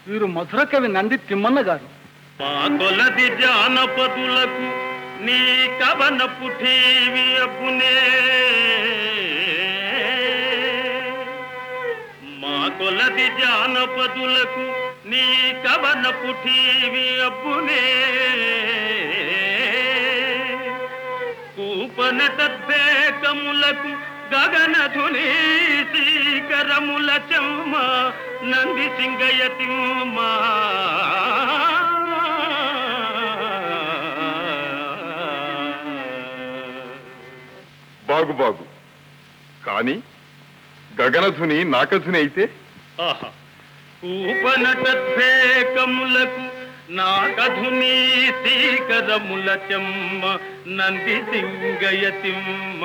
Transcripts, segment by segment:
వీరు మధుర కవి నంది తిమ్మన్న గారు. మా కొలది జానపదులకు నీ కవన పుఠీవి అప్పునే, మా కొలది జానపదులకు నీ కవన పుఠీవి అప్పునే, కూపనటద్వేకములకు గగనధుని శ్రీకరముల చెమ్మ నంది సింగయతిమ్మ. బాగు బాగు, కానీ గగనధుని నాకధుని అయితే కూపనటద్వేకములకు నాకధుని శ్రీకరముల చెమ్మ నంది సింగయతిమ్మ.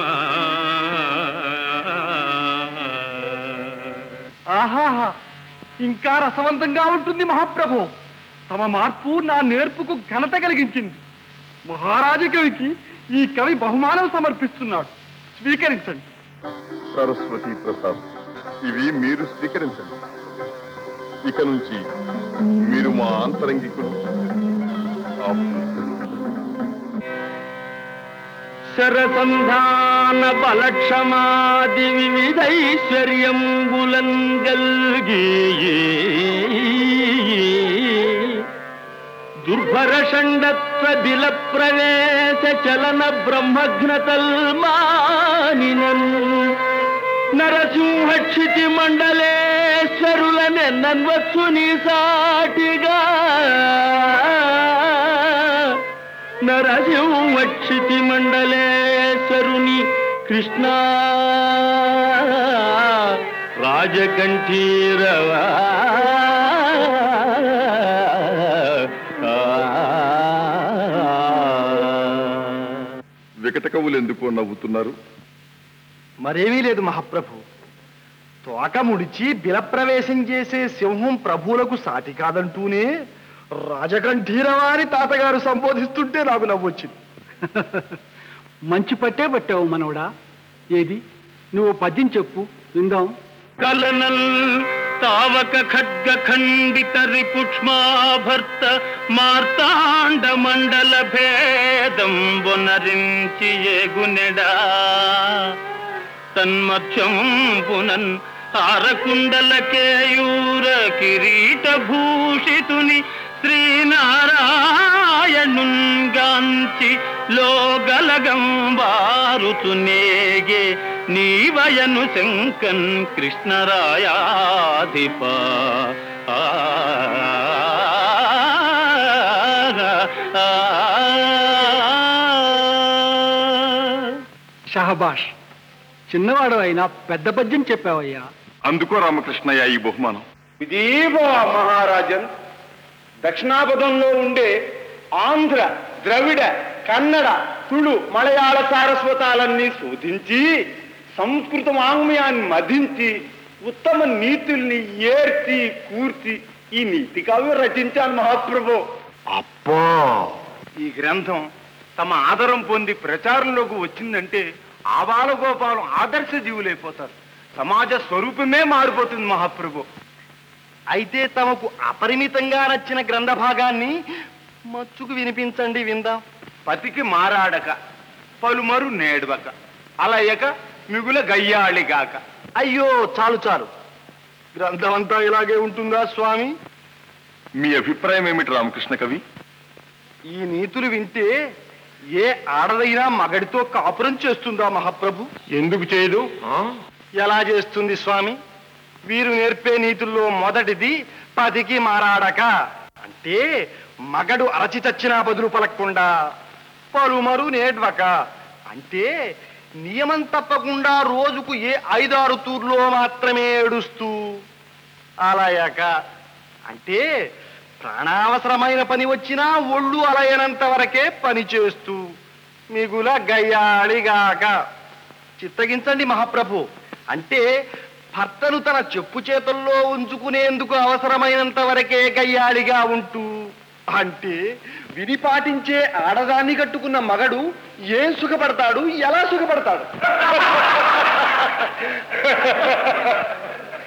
ఆహాహా, ఇంకా రసవంతంగా ఉంటుంది మహాప్రభు. తమ మార్పు నా నేర్పుకు ఘనత కలిగించింది. మహారాజు కవికి ఈ కవి బహుమానం సమర్పిస్తున్నాడు, స్వీకరించండి. సరస్వతి ప్రసాద్, ఇవి మీరు స్వీకరించండి. ఇక నుంచి మీరు మా ఆంతరంగికులు. శరసంధాన బలక్షమాది వివిధైశ్వర్యంబులం గల్గి దుర్భర షండత్వ దిల ప్రవేశ చలన బ్రహ్మఘ్నతల్మానినన్ నరసింహక్షితి మండలేశ్వరులనెన్నన్వచ్చు నీ సాటిగా. నరసింహక్షితి మండలేశ్వరుని కృష్ణ రాజకంఠీరవా. వికట కవులు ఎందుకో నవ్వుతున్నారు? మరేమీ లేదు మహాప్రభు. తోక ముడిచి బిలప్రవేశం చేసే సింహం ప్రభువులకు సాటి కాదంటూనే రాజకంఠీరవారి తాతగారు సంబోధిస్తుంటే నాకు నవ్వొచ్చింది. మంచి పట్టే పట్టావు మనవడా. ఏది నువ్వు పద్యం చెప్పు, విందాం. కలనల్ తావక ఖడ్గ ఖండిత రిపుక్ష్మాభర్త మార్తాండ మండల భేదం బొనరించి ఏగునెడా తన్మధ్యం పునన్ హారకుండల కేయూర కిరీట భూషితుని శ్రీనారాయణుంగాంచి లోగలగం వారుతునేగే నీవయను శంకన్ కృష్ణరాయాధిప. షహబాష్, చిన్నవాడు అయినా పెద్ద పద్యం చెప్పావయ్యా. అందుకో రామకృష్ణయ్య ఈ బహుమానం. ఇదీవో మహారాజన్, దక్షిణాపథంలో ఉండే ఆంధ్ర, ద్రవిడ, కన్నడ, తుళు, మలయాళ సారస్వతాలన్నీ శోధించి సంస్కృత వాంగ్మయాన్ని మదించి ఉత్తమ నీతుల్ని ఏర్చి కూర్చి ఈ నీతి కావ్యం రచించాను మహాప్రభు. అప్పా, ఈ గ్రంథం తమ ఆదరం పొంది ప్రచారంలోకి వచ్చిందంటే ఆబాలగోపాలం ఆదర్శ జీవులైపోతారు. సమాజ స్వరూపమే మారిపోతుంది మహాప్రభు. అయితే తమకు అపరిమితంగా నచ్చిన గ్రంథ భాగాన్ని మచ్చుకు వినిపించండి, విందాం. పతికి మారాడక పలుమరు నేడవక అలయక మిగుల గయ్యాళిగాక. అయ్యో చాలు చాలు, గ్రంథం అంతా ఇలాగే ఉంటుందా స్వామి? మీ అభిప్రాయం ఏమిటి రామకృష్ణ కవి? ఈ నీతులు వింటే ఏ ఆడదైనా మగడితో కాపురం చేస్తుందా మహాప్రభు? ఎందుకు చేయదు? ఎలా చేస్తుంది స్వామి? వీరు నేర్పే నీతుల్లో మొదటిది పతికి మారాడక అంటే మగడు అరచి చచ్చినా బదులు పలకకుండా, పలుమరు నేడ్వక అంటే నియమం తప్పకుండా రోజుకు ఏ 5-6 తూర్లో మాత్రమే ఏడుస్తూ, అలయక అంటే ప్రాణావసరమైన పని వచ్చినా ఒళ్ళు అలయనంత వరకే పని చేస్తూ, మిగుల గయ్యాళిగాక. చిత్తగించండి మహాప్రభు, అంటే భర్తను తన చెప్పు చేతుల్లో ఉంచుకునేందుకు అవసరమైనంత వరకే గయ్యాళిగా ఉంటూ, అంటే విధి పాటించే ఆడదాన్ని కట్టుకున్న మగడు ఏం సుఖపడతాడు, ఎలా సుఖపడతాడు?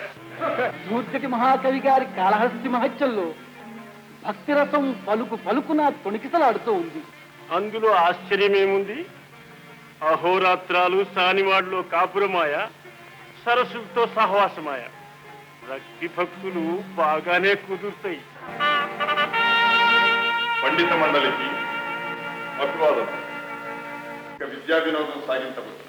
దూర్జటి మహాకవి గారి కాళహస్తి మహత్యంలో భక్తిరసం పలుకు పలుకున తొణికిసలాడుతూ ఉంది. అందులో ఆశ్చర్యమేముంది? అహోరాత్రాలు సానివాడలో కాపురమాయ, సరస్సుతో సహవాసమాయ. భక్తి భక్తులు బాగానే కుదురుతాయి. పండిత మండలికి అభివాదం. ఇక విద్యా వినోదం సాగించవచ్చు.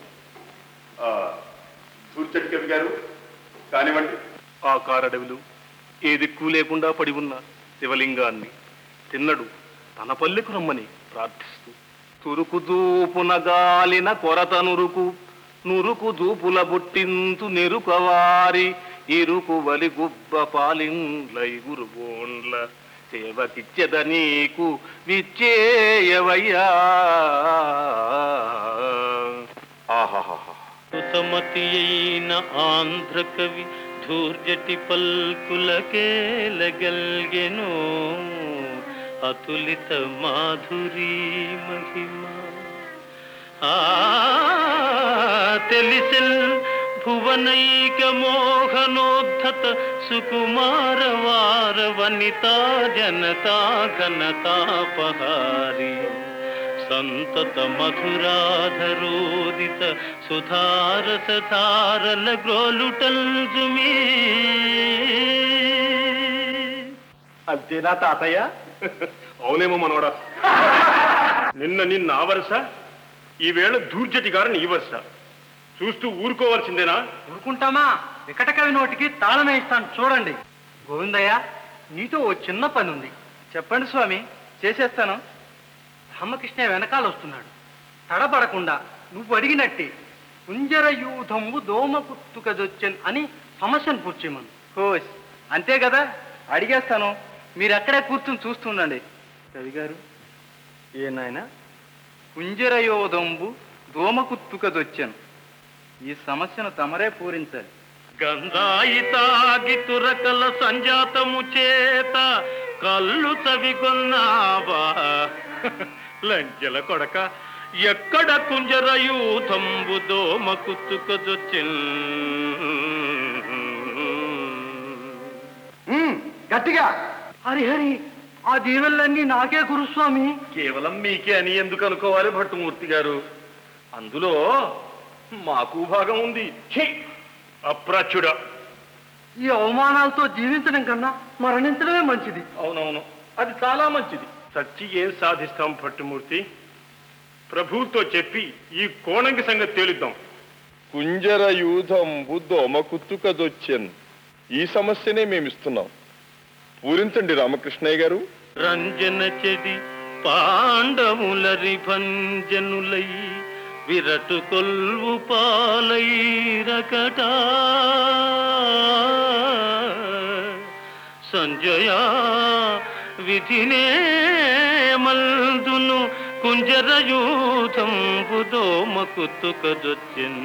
దూర్చటి కవి గారు కానివ్వండి. ఆ కారడవిలు ఏ దిక్కు లేకుండా పడి ఉన్న శివలింగాన్ని తిన్నడు తన పల్లెకు రమ్మని ప్రార్థిస్తూ, తురుకు దూపున గాలిన కొరత నురుకు దూపుల బొట్టింతు నెరుకవారి ఇరుకు వలి గుబ్బ పాలిండ్లైగురు బోండ్ల సేవకిచ్చెద నీకు విచ్చేయవయ్యా. సుతమతి అయిన ఆంధ్ర కవి ధూర్జటి పల్కులకేలగల్గెను అతులిత మాధురీ మహిమ. తెలిసెల్ భువనైక మోహనోద్ధత సుకుమార వార వనితా జనతా ఘనతాపహారి సంతత మధురాధరోదిత సుధారసధారల గ్రోలుటల్జుమీ. అంతేనా తాతయ్య? అవునేమో మనోడా. నిన్న ఆ వరుస, ఈవేళ దూర్జటి గారిని ఈ వరుస. చూస్తూ ఊరుకోవాల్సిందేనా? ఊరుకుంటామా? వికట కవి నోటికి తాళమే ఇస్తాను, చూడండి. గోవిందయ్య, నీతో ఓ చిన్న పని ఉంది. చెప్పండి స్వామి, చేసేస్తాను. రామకృష్ణ వెనకాల వస్తున్నాడు. తడబడకుండా నువ్వు అడిగినట్టే కుంజర యూధంబు దోమ కుత్తుకదొచ్చన్ అని సమస్యను కూర్చేమను. హోస్, అంతే కదా, అడిగేస్తాను. మీరు అక్కడే కూర్చుని చూస్తుండండి. కవి గారు, ఏ నాయనా? కుంజరయోధంబు దోమకుత్తుకదొచ్చాను. ఈ సమస్యను తమరే పూరించాలి. గంధాయి తాగి తురకల సంజాతము చేత కళ్ళు చవిగొన్నావా లంచెల కొడక, ఎక్కడ కుంజరయూథంబు దోమ కుత్తుకదొచ్చిన్. గట్టిగా హరిహరి, ఆ దీవెనలన్నీ నాకే గురుస్వామి. కేవలం మీకే అని ఎందుకు అనుకోవాలి భట్టుమూర్తి గారు? అందులో మాకు భాగం ఉంది. అప్రాచ్యుడా, ఈ అవమానాలతో జీవించడం కన్నా మరణించడమే మంచిది. అవునవును, అది చాలా మంచిది. సచ్చి ఏం సాధిస్తాం భట్టుమూర్తి? ప్రభువుతో చెప్పి ఈ కోణంకి సంగతి తేలుద్దాం. కుంజర యూధంబు దోమ కుత్తుకదొచ్చెన్. ఈ సమస్యనే మేమిస్తున్నాం. పూరించండి రామకృష్ణయ్య గారు. రంజన చెది పాండవులరి భంజనులై విరటు కొల్వు పాలైరకట సంజయా విధినే మల్దును కుంజరయూథంబు దోమ కుత్తుకదొచ్చిన్.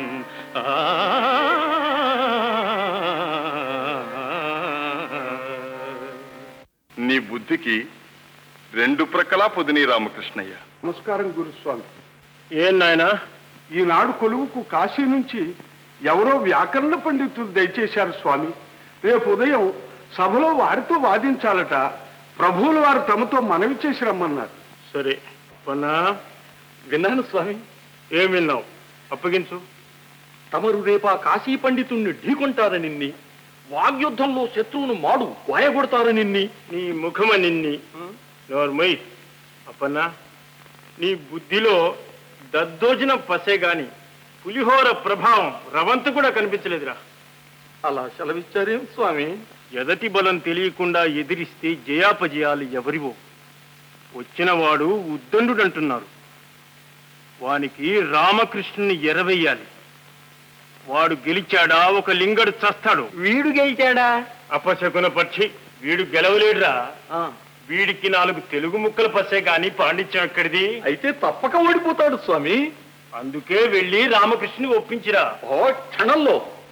నీ బుద్ధికి రెండు ప్రక్కలా పొదిని రామకృష్ణయ్య. నమస్కారం గురుస్వామి. ఏం నాయనా? ఈనాడు కొలువుకు కాశీ నుంచి ఎవరో వ్యాకరణ పండితులు దయచేశారు స్వామి. రేపు ఉదయం సభలో వారితో వాదించాలట. ప్రభువుల వారు తమతో మనవి చేసి రమ్మన్నారు. సరే పన్నా, విన్నాను స్వామి. ఏం విన్నావు? అప్పగించు. తమరు రేపా కాశీ పండితుణ్ణి ఢీకొంటారనిన్ని, వాగ్యుద్ధంలో శత్రువును మాడు వాయగొడతారనిన్ని. నీ ముఖమ నిన్ని నోర్మై. అప్పన్నా, నీ బుద్ధిలో దద్దోజన పసే గాని పులిహోర ప్రభావం రవంత కూడా కనిపించలేదురా. అలా సెలవిచ్చారేం స్వామి? ఎదటి బలం తెలియకుండా ఎదిరిస్తే జయాపజయాలు ఎవరివో. వచ్చినవాడు ఉద్దండుడంటున్నారు. వానికి రామకృష్ణుని ఎరవేయాలి. వాడు గెలిచాడా ఒక లింగడు చస్తాడు. వీడు గెలిచాడా? అపశకున పక్షి, వీడు గెలవలేడురా. వీడికి 4 తెలుగు ముక్కల పసే గాని పాండిత్యం ఎక్కడిది? అయితే తప్పక ఓడిపోతాడు స్వామి. అందుకే వెళ్ళి రామకృష్ణుని ఒప్పించిరా. ఓ క్షణంలో.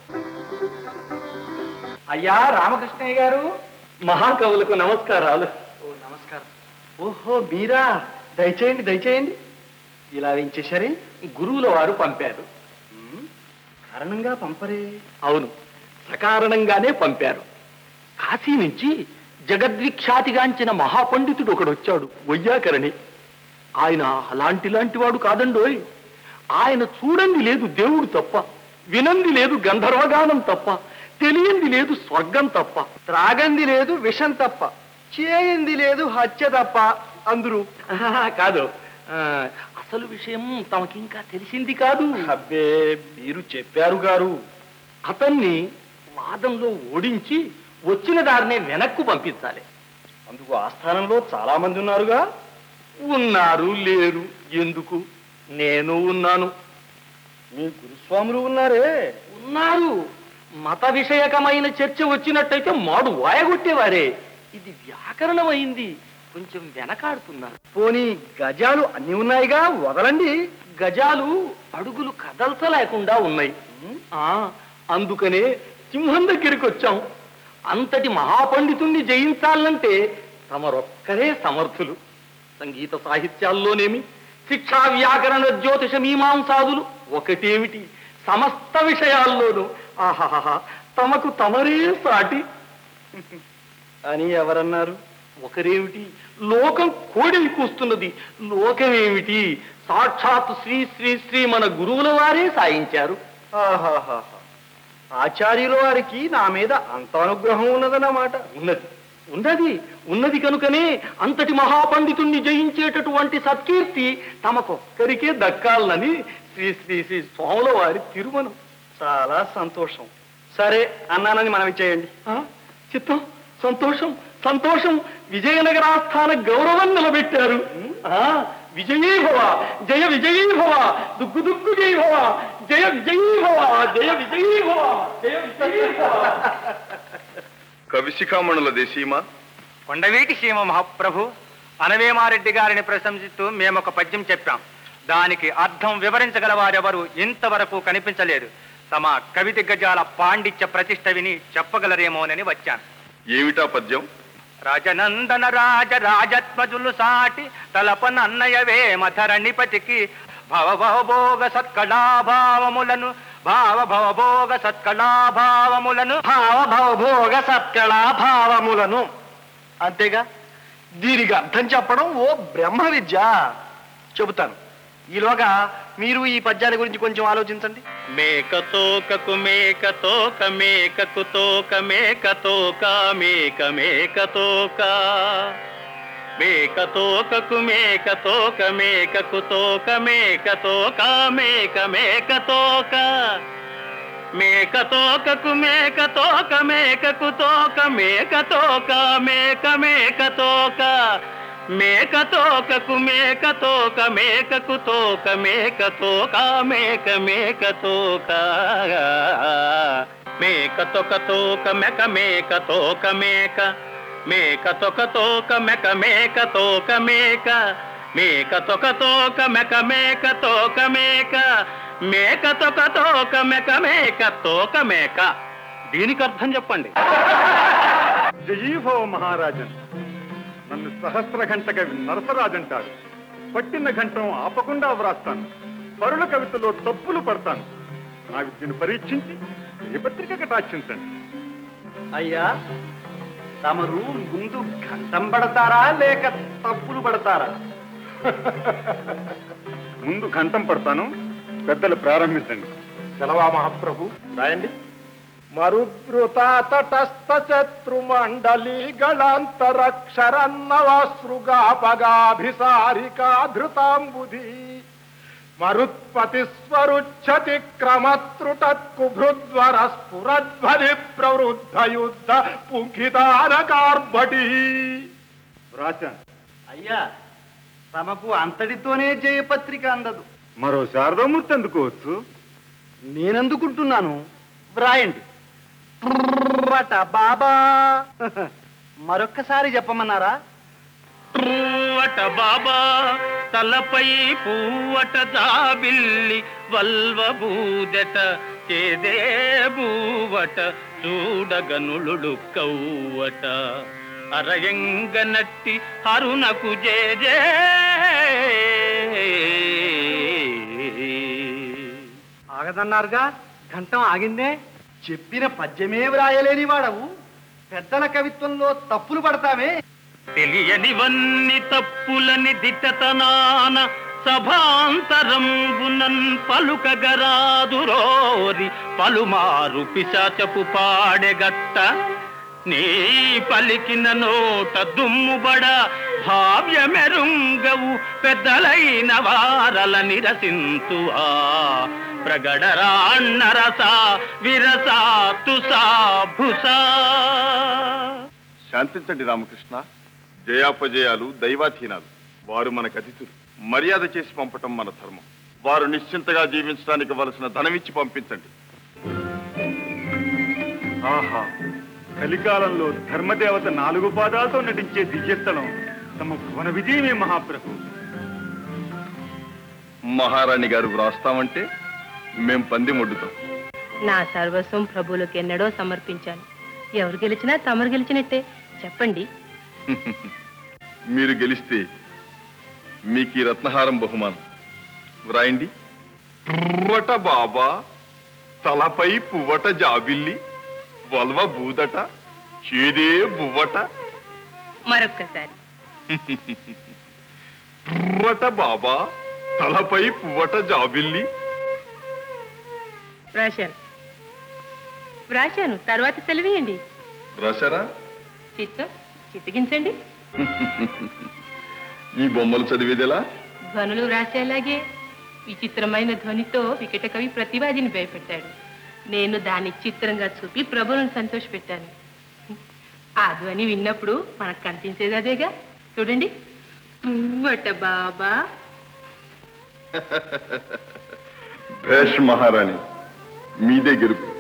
అయ్యా రామకృష్ణయ్య గారు, మహాకవులకు నమస్కారాలు. ఓ నమస్కారం. ఓహో మీరా, దయచేయండి దయచేయండి. ఇలా వేయించేసరి గురువుల వారు పంపారు. కారణంగా పంపరే. అవును, సకారణంగానే పంపారు. కాశీ నుంచి జగద్విఖ్యాతిగాంచిన మహాపండితుడు ఒకడొచ్చాడు, వయ్యాకరణి. ఆయన అలాంటి వాడు కాదండోయ్. ఆయన చూడండి లేదు దేవుడు తప్ప, వినంది లేదు గంధర్వగానం తప్ప, తెలియంది లేదు స్వర్గం తప్ప, త్రాగంది లేదు విషం తప్ప, చేయింది లేదు హత్య తప్ప అందరూ. కాదు, అసలు విషయం తమకింకా తెలిసింది కాదు. అబ్బే, మీరు చెప్పారు గారు. అతన్ని వాదంలో ఓడించి వచ్చిన దారినే వెనక్కు పంపించాలి. అందుకు ఆస్థానంలో చాలా మంది ఉన్నారుగా. ఉన్నారు లేరు ఎందుకు, నేను ఉన్నాను. మీ గురుస్వాములు ఉన్నారే. ఉన్నారు. మత విషయకమైన చర్చ వచ్చినట్టయితే మాడు వాయగొట్టేవారే. ఇది వ్యాకరణమైంది, కొంచెం వెనకాడుతున్నారు. పోనీ గజాలు అన్ని ఉన్నాయిగా, వదలండి. గజాలు అడుగులు కదల్చలేకుండా ఉన్నాయి. అందుకనే సింహం దగ్గరికి వచ్చాం. అంతటి మహాపండితుణ్ణి జయించాలంటే తమరొక్కరే సమర్థులు. సంగీత సాహిత్యాల్లోనేమి, శిక్షా వ్యాకరణ జ్యోతిష మీమాంసాదులు ఒకటేమిటి, సమస్త విషయాల్లోనూ ఆహాహా తమకు తమరే సాటి అని ఎవరన్నారు? ఒకరేమిటి, లోకం కోడి కూస్తున్నది. లోకమేమిటి, సాక్షాత్ శ్రీ శ్రీ శ్రీ మన గురువుల వారే సాయించారు. ఆహాహా, ఆచార్యుల వారికి నా మీద అంత అనుగ్రహం ఉన్నదన్నమాట. ఉన్నది కనుకనే అంతటి మహాపండితుణ్ణి జయించేటటువంటి సత్కీర్తి తమకొక్కరికే దక్కాలని శ్రీ శ్రీ శ్రీ స్వాముల వారి తిరుమణం. చాలా సంతోషం. సరే అన్నానని మనం ఇచ్చేయండి. చిత్తం, సంతోషం సంతోషం. విజయనగరాస్థాన గౌరవం నిలబెట్టారు. విజయీభవ, జయ విజయీభవ, దుగ్గు దుగ్గు జయభవ, జయ విజయీభవ, జయ విజయీభవ, జయ విజయీభవ. కవిశిఖామణుల దేశీమా, కొండవీటి సీమ మహాప్రభు, అనవేమారెడ్డి గారిని ప్రశంసిస్తూ మేమొక పద్యం చెప్పాం. దానికి అర్థం వివరించగల వారెవరు ఇంతవరకు కనిపించలేదు. తమ కవి దిగ్గజాల పాండిత్య ప్రతిష్ట విని చెప్పగలరేమోనని వచ్చాను. ఏమిటా పద్యం? రాజనందన రాజత్మజులు సాటి తలపనన్నయవే మధరణిపతికి భవభవభోగ సత్కళాభావములను భావభవభోగ సత్కళాభావములను భావభవభోగ సత్కళాభావములను. అంతేగా, దీనికి అర్థం చెప్పడం ఓ బ్రహ్మ విద్య. చెబుతాను. ఈలోగా మీరు ఈ పద్యాన్ని గురించి కొంచెం ఆలోచించండి. మేకతోకకు మేకతోక మేకకు తోక మేకతోక మేక మేకతోక మేకతోకకు మేకతోక మేకకు తోక మేకతోక మేక మేకతోక మేకతోకకు మేకతోక మేకకు తోక మేకతోక మేక మేకతోక మేకతోకకు మేకతోక మేకకు తోక మేకతోక మేక మేకతోక మేకతోక తోక మెక మేకతోక మేక మేకతోక తోక మెక మేకతోక మేక మేకతోక తోక మెక మేకతోక మేక మేకతోక తోక మెక మేకతోక మేక. దీనికి అర్థం చెప్పండి. జయీభవ మహారాజన్. నన్ను సహస్ర ఘంట కవి నరసరాజంటారు. పట్టిన ఘంటం ఆపకుండా వ్రాస్తాను. పరుల కవితలో తప్పులు పడతాను. నా విద్యను పరీక్షించి ఏ పత్రిక కటాక్షించండి. అయ్యా, తమరు ముందు ఘంటం పడతారా లేక తప్పులు పడతారా? ముందు ఘంటం పడతాను. పెద్దలు ప్రారంభించండి. సెలవా మహాప్రభు, రాయండి. మరుద్రుత తటస్థ శత్రు మండలి గళాంతరక్షరన్నవసృగాపగాభిసారికా ధృతాంబుధి మరుత్పతి స్వరుచ్చతి క్రమత్రుటత్కుభృద్వర స్ఫురధ్వని ప్రవృద్ధ యుద్ధ పుంఖితానకార్భటి. రాశాను. అయ్యా, తమకు అంతటితోనే జయపత్రిక అందదు. మరో శారదామూర్తి అందుకోవచ్చు. నేనందుకుంటున్నాను. వ్రాయండి. బాబా. మరొక్కసారి చెప్పమన్నారా? పూవట బాబా తలపై పూవట జాబిల్లి వల్వ బూదట చేదే బూవట చూడగనులుడు కవ్వట అరయంగనట్టి హరునకు జేజే. ఆగదన్నారుగా, ఘంటం ఆగిందే. చెప్పిన పద్యమే వ్రాయలేని వాడవు పెద్దల కవిత్వంలో తప్పులు పడతావే. తెలియనివన్ని తప్పులని దిట్టతనాన సభాంతరంబునన్ పలుకగరాదురోరి పలుమారు పిశాచపు పాడెగట్ట నీ పలికిన నోట దుమ్ముబడ భావ్యమెరుంగవు పెద్దలైన వారల నిరసింతువా ప్రగడరాన్నరస విరసా తుసా భుసా. శాంతించండి రామకృష్ణ. జయాపజయాలు దైవాధీనాలు. వారు మనకు అతిథులు. మర్యాద చేసి పంపటం మన ధర్మం. వారు నిశ్చింతగా జీవించడానికి వలసిన ధనమిచ్చి పంపించండి. ఆహా, కలికాలంలో ధర్మదేవత 4 పాదాలతో నటించే దివ్యస్థలం తమ భువన విజయమే మహాప్రభు. మహారాణి గారు వ్రాస్తామంటే మేం పంది మొడ్డుతాం. నా సర్వస్వం ప్రభువులకు ఎన్నడో సమర్పించాను. ఎవరు గెలిచినా తమరు గెలిచినట్టే. చెప్పండి. మీరు గెలిస్తే మీకు ఈ రత్నహారం బహుమానం. వ్రాయండి. పువ్వట బాబా తలపై పువ్వట జాబిల్లి వల్వ బూదట చేదే బువ్వట. మరొక్కసారి. పువ్వట బాబా తలపై పువ్వట జాబిల్లి. వ్రాశాను. తర్వాత సెలవేయండి. రాశారా? చిత్తగించండి. ఈ బొమ్మలు చదివేదెలా? ధ్వనులు వ్రాసేలాగే. విచిత్రమైన ధ్వనితో వికట కవి ప్రతివాదిని భయపెట్టాడు. నేను దాన్ని చిత్రంగా చూపి ప్రభువులను సంతోషపెట్టాను. ఆ ధ్వని విన్నప్పుడు మనకు కనిపించేది అదేగా. చూడండి. పువ్వట బాబా. భేష్ మహారాణి, మీదే గెలుపు.